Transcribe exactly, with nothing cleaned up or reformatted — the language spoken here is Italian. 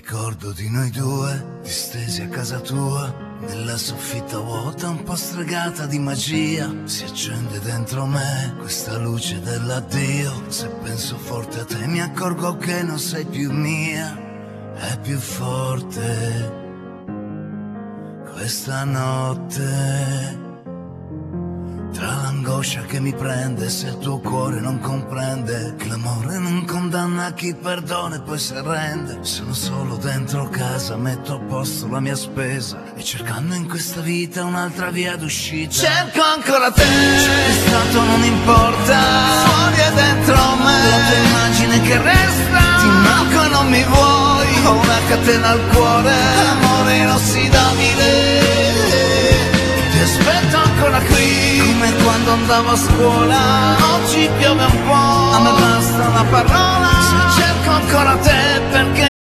ricordo di noi due, distesi a casa tua, nella soffitta vuota un po' stregata di magia. Si accende dentro me questa luce dell'addio. Se penso forte a te mi accorgo che non sei più mia. È più forte questa notte, tra l'angoscia che mi prende se il tuo cuore non comprende che l'amore non condanna chi perdona e poi si arrende. Sono solo dentro casa, metto a posto la mia spesa e cercando in questa vita un'altra via d'uscita. Cerco ancora te, c'è stato non importa, fuori e dentro me, la tua immagine che resta, ti manco e non mi vuoi, ho una catena al cuore, amore inossidabile. Ti aspetto ancora qui, come quando andavo a scuola. Oggi piove un po', a me basta una parola. Se cerco ancora te,